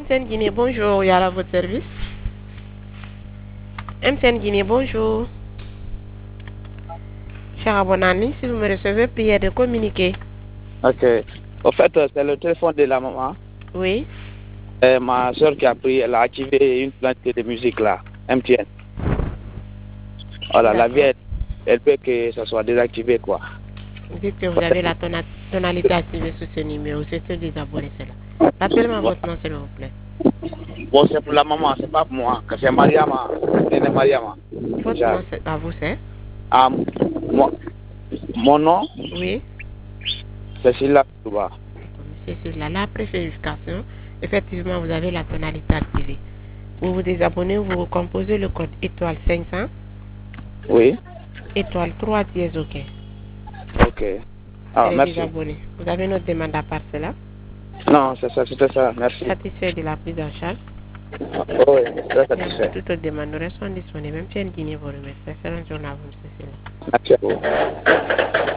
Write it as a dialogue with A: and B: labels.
A: MTN Guinée, bonjour, il y a à votre service. MTN Guinée, bonjour. Cher abonné en ligne, si vous me recevez, priez de communiquer.
B: Ok. Au fait, c'est le téléphone de la maman.
A: Oui.
B: Ma soeur qui a pris, elle a activé une plainte de musique là, MTN. Voilà, la vie, elle veut que ça soit désactivé quoi.
A: Vous dites que vous avez la tonalité activée sur ce numéro, c'est ce désabonné cela. Rappelez-moi votre nom s'il vous plaît.
B: Bon, c'est pour la maman, c'est pas pour moi, que c'est Mariama, c'est Mariama.
A: Votre nom à vous c'est
B: mon nom?
A: Oui.
B: C'est Silla Touba.
A: Monsieur Silla, la prévérification, effectivement vous avez la tonalité activée. Vous vous désabonnez, vous recomposez le code étoile 500.
B: Oui.
A: Étoile 3 dièse OK.
B: Ok. Ah, merci.
A: Désabonné. Vous avez notre demande à part cela?
B: Non, c'est ça, c'était ça, merci.
A: Satisfait de la prise en charge?
B: Oui, très satisfait.
A: Toutes les demandes restent disponibles. Même si elle Guinée vous remercie. Excellente journée à vous, monsieur Silla.
B: Merci à vous.